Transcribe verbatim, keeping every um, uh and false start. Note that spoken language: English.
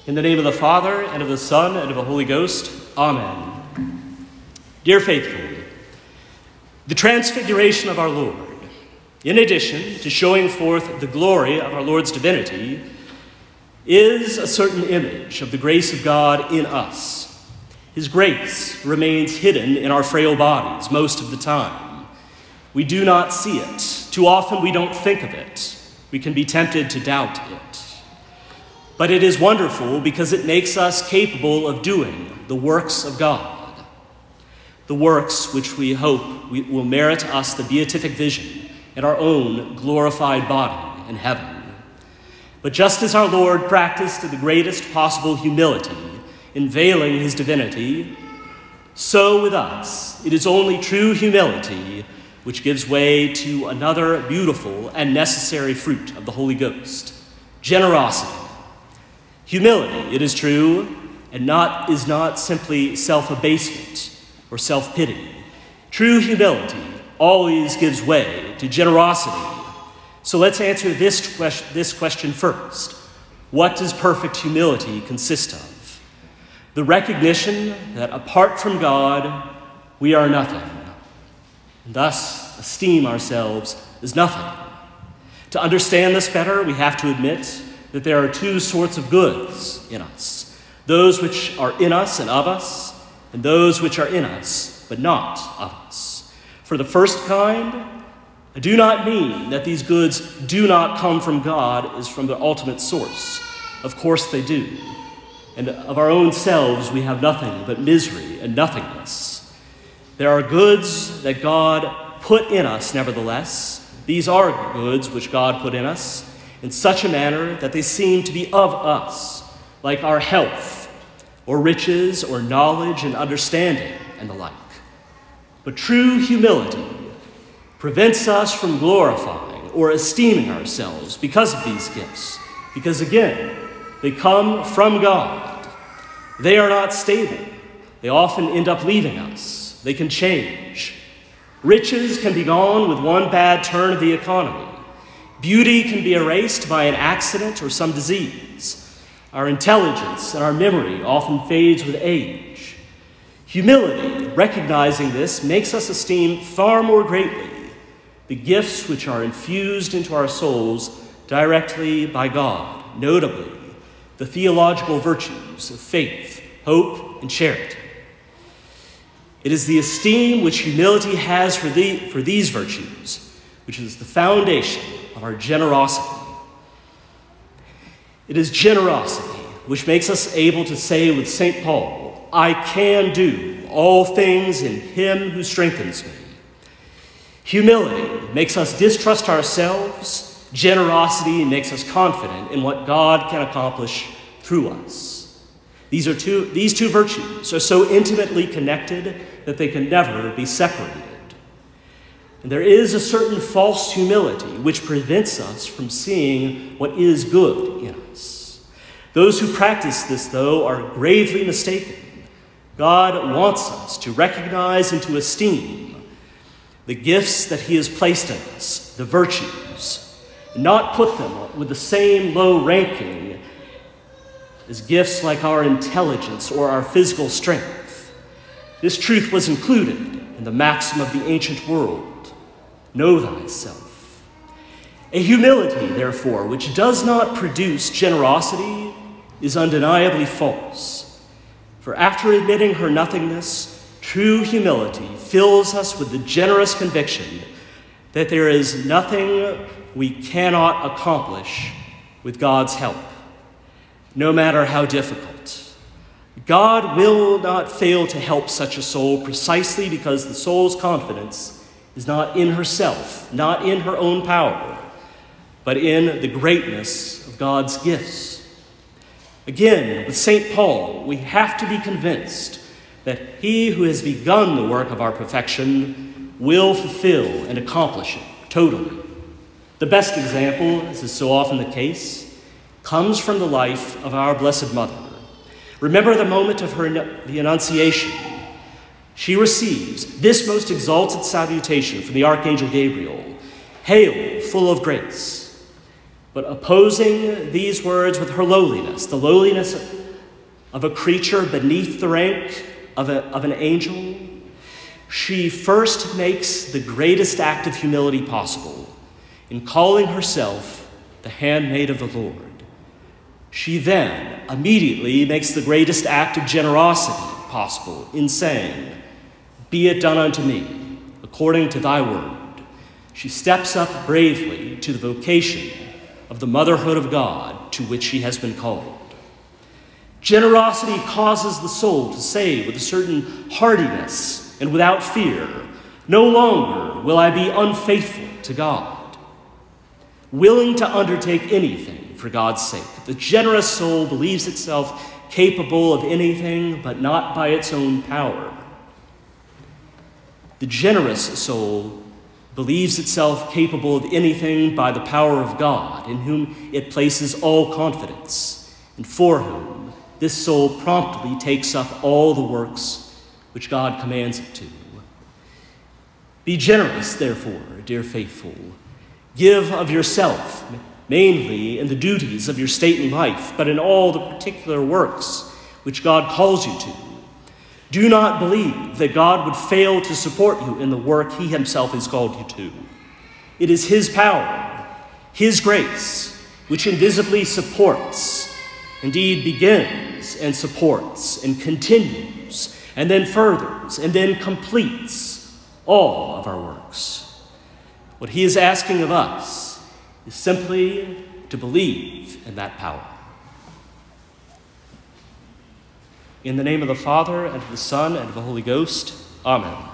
In the name of the Father, and of the Son, and of the Holy Ghost. Amen. Dear faithful, the transfiguration of our Lord, in addition to showing forth the glory of our Lord's divinity, is a certain image of the grace of God in us. His grace remains hidden in our frail bodies most of the time. We do not see it. Too often we don't think of it. We can be tempted to doubt it. But it is wonderful because it makes us capable of doing the works of God, the works which we hope will merit us the beatific vision in our own glorified body in heaven. But just as our Lord practiced the greatest possible humility in veiling his divinity, so with us it is only true humility which gives way to another beautiful and necessary fruit of the Holy Ghost, generosity. Humility, it is true, and not is not simply self-abasement or self-pity. True humility always gives way to generosity. So let's answer this question, this question first. What does perfect humility consist of? The recognition that apart from God, we are nothing, and thus esteem ourselves as nothing. To understand this better, we have to admit that there are two sorts of goods in us, those which are in us and of us, and those which are in us but not of us. For the first kind, I do not mean that these goods do not come from God as from the ultimate source. Of course they do. And of our own selves we have nothing but misery and nothingness. There are goods that God put in us nevertheless. These are goods which God put in us in such a manner that they seem to be of us, like our health, or riches, or knowledge and understanding, and the like. But true humility prevents us from glorifying or esteeming ourselves because of these gifts, because again, they come from God. They are not stable. They often end up leaving us. They can change. Riches can be gone with one bad turn of the economy. Beauty can be erased by an accident or some disease. Our intelligence and our memory often fades with age. Humility, recognizing this, makes us esteem far more greatly the gifts which are infused into our souls directly by God, notably the theological virtues of faith, hope, and charity. It is the esteem which humility has for, the, for these virtues which is the foundation of our generosity. It is generosity which makes us able to say with Saint Paul, I can do all things in him who strengthens me. Humility makes us distrust ourselves. Generosity makes us confident in what God can accomplish through us. These, are two, these two virtues are so intimately connected that they can never be separated. And there is a certain false humility which prevents us from seeing what is good in us. Those who practice this, though, are gravely mistaken. God wants us to recognize and to esteem the gifts that he has placed in us, the virtues, and not put them with the same low ranking as gifts like our intelligence or our physical strength. This truth was included in the maxim of the ancient world, know thyself. A humility, therefore, which does not produce generosity is undeniably false. For after admitting her nothingness, true humility fills us with the generous conviction that there is nothing we cannot accomplish with God's help, no matter how difficult. God will not fail to help such a soul precisely because the soul's confidence is not in herself, not in her own power, but in the greatness of God's gifts. Again, with Saint Paul, we have to be convinced that he who has begun the work of our perfection will fulfill and accomplish it totally. The best example, as is so often the case, comes from the life of our Blessed Mother. Remember the moment of her the Annunciation. She receives this most exalted salutation from the Archangel Gabriel, "Hail, full of grace." But opposing these words with her lowliness, the lowliness of a creature beneath the rank of, a, of an angel, she first makes the greatest act of humility possible in calling herself the handmaid of the Lord. She then immediately makes the greatest act of generosity possible in saying, "Be it done unto me, according to thy word." She steps up bravely to the vocation of the motherhood of God to which she has been called. Generosity causes the soul to say with a certain hardiness and without fear, "No longer will I be unfaithful to God." Willing to undertake anything for God's sake. The generous soul believes itself capable of anything, but not by its own power. The generous soul believes itself capable of anything by the power of God, in whom it places all confidence, and for whom this soul promptly takes up all the works which God commands it to. Be generous, therefore, dear faithful. Give of yourself, mainly in the duties of your state in life, but in all the particular works which God calls you to. Do not believe that God would fail to support you in the work he himself has called you to. It is his power, his grace, which invisibly supports, indeed begins and supports and continues, and then furthers and then completes all of our works. What he is asking of us is simply to believe in that power. In the name of the Father, and of the Son, and of the Holy Ghost, Amen.